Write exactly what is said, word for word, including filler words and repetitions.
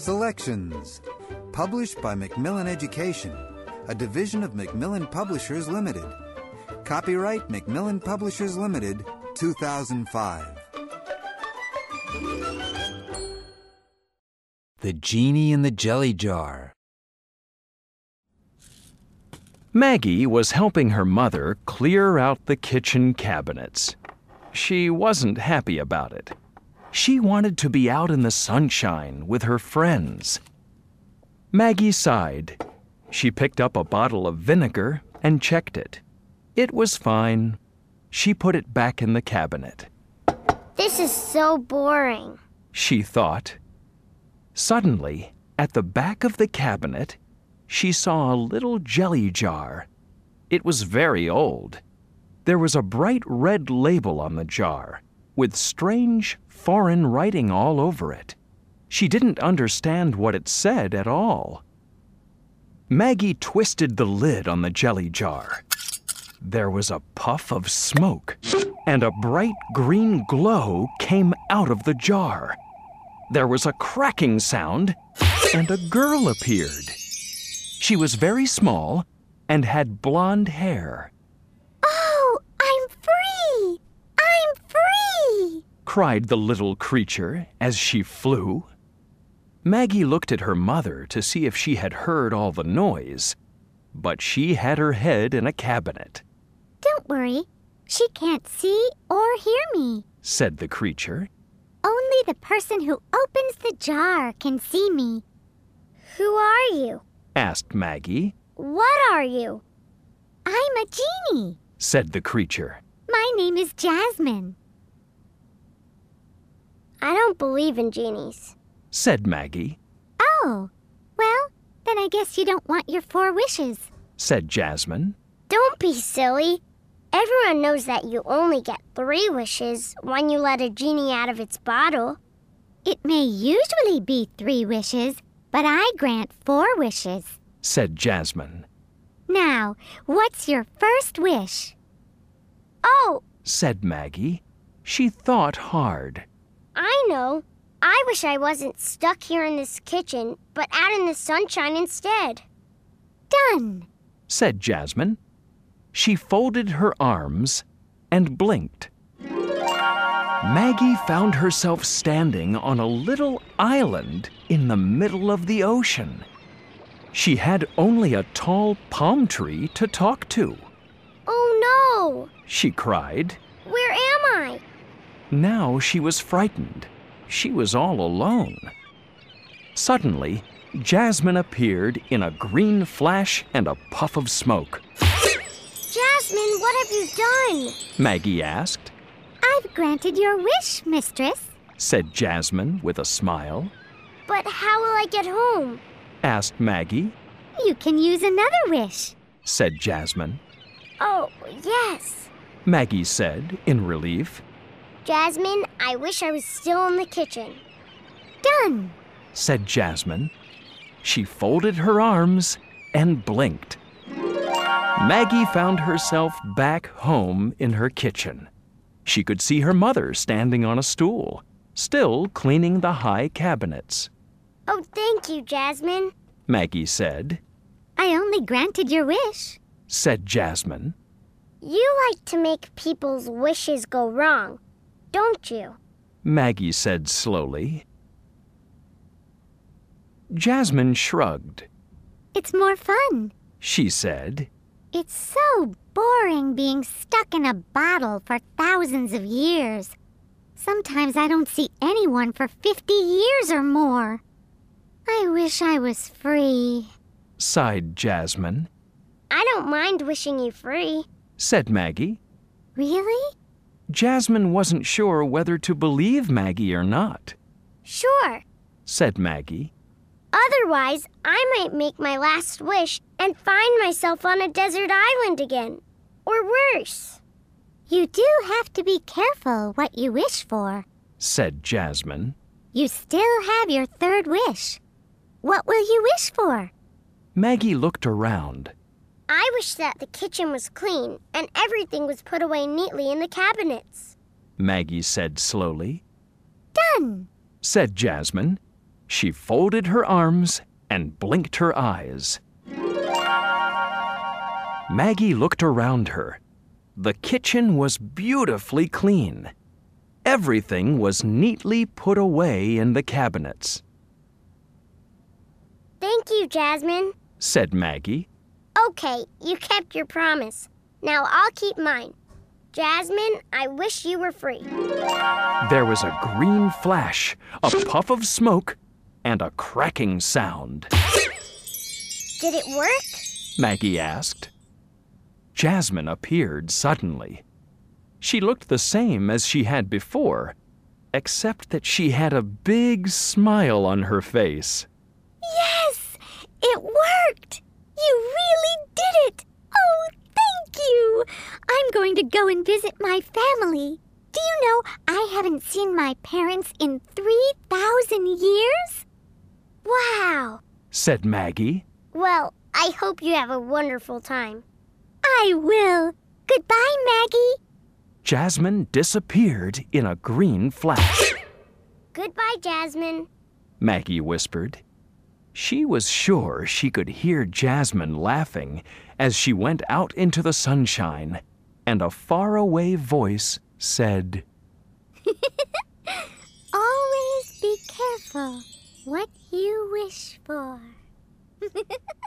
Selections. Published by Macmillan Education, a division of Macmillan Publishers Limited. Copyright Macmillan Publishers Limited, two thousand five. The Genie in the Jelly Jar. Maggie was helping her mother clear out the kitchen cabinets. She wasn't happy about it. She wanted to be out in the sunshine with her friends. Maggie sighed. She picked up a bottle of vinegar and checked it. It was fine. She put it back in the cabinet. This is so boring, she thought. Suddenly, at the back of the cabinet, she saw a little jelly jar. It was very old. There was a bright red label on the jar, with strange foreign writing all over it. She didn't understand what it said at all. Maggie twisted the lid on the jelly jar. There was a puff of smoke, and a bright green glow came out of the jar. There was a cracking sound, and a girl appeared. She was very small and had blonde hair. "Oh, I'm free! I'm free!" cried the little creature as she flew. Maggie looked at her mother to see if she had heard all the noise, but she had her head in a cabinet. "Don't worry, she can't see or hear me," said the creature. "Only the person who opens the jar can see me." "Who are you?" asked Maggie. "What are you?" "I'm a genie," said the creature. "My name is Jasmine." "I don't believe in genies," said Maggie. "Oh, well, then I guess you don't want your four wishes," said Jasmine. "Don't be silly. Everyone knows that you only get three wishes when you let a genie out of its bottle." "It may usually be three wishes, but I grant four wishes," said Jasmine. "Now, what's your first wish?" "Oh," said Maggie. She thought hard. "I know. I wish I wasn't stuck here in this kitchen, but out in the sunshine instead." "Done," said Jasmine. She folded her arms and blinked. Maggie found herself standing on a little island in the middle of the ocean. She had only a tall palm tree to talk to. "Oh no!" she cried. "Where am I?" Now she was frightened. She was all alone. Suddenly, Jasmine appeared in a green flash and a puff of smoke. "Jasmine, what have you done?" Maggie asked. "I've granted your wish, mistress," said Jasmine with a smile. "But how will I get home?" asked Maggie. "You can use another wish," said Jasmine. "Oh, yes," Maggie said in relief. "Jasmine, I wish I was still in the kitchen." "Done," said Jasmine. She folded her arms and blinked. Maggie found herself back home in her kitchen. She could see her mother standing on a stool, still cleaning the high cabinets. "Oh, thank you, Jasmine," Maggie said. "I only granted your wish," said Jasmine. "You like to make people's wishes go wrong, don't you?" Maggie said slowly. Jasmine shrugged. "It's more fun," she said. "It's so boring being stuck in a bottle for thousands of years. Sometimes I don't see anyone for fifty years or more. I wish I was free," sighed Jasmine. "I don't mind wishing you free," said Maggie. "Really?" Jasmine wasn't sure whether to believe Maggie or not. "Sure," said Maggie. "Otherwise, I might make my last wish and find myself on a desert island again. Or worse." "You do have to be careful what you wish for," said Jasmine. "You still have your third wish. What will you wish for?" Maggie looked around. "I wish that the kitchen was clean and everything was put away neatly in the cabinets," Maggie said slowly. "Done," said Jasmine. She folded her arms and blinked her eyes. Maggie looked around her. The kitchen was beautifully clean. Everything was neatly put away in the cabinets. Thank you, Jasmine, said Maggie. Okay, you kept your promise. Now I'll keep mine. Jasmine, I wish you were free. There was a green flash, a puff of smoke, and a cracking sound. Did it work? Maggie asked. Jasmine appeared suddenly. She looked the same as she had before, except that she had a big smile on her face. Yes! It worked! You really did it! Oh, thank you! I'm going to go and visit my family. Do you know I haven't seen my parents in three thousand years? Wow! Said Maggie. Well, I hope you have a wonderful time. I will. Goodbye, Maggie. Jasmine disappeared in a green flash. Goodbye, Jasmine, Maggie whispered. She was sure she could hear Jasmine laughing as she went out into the sunshine, and a faraway voice said, Always be careful what you wish for.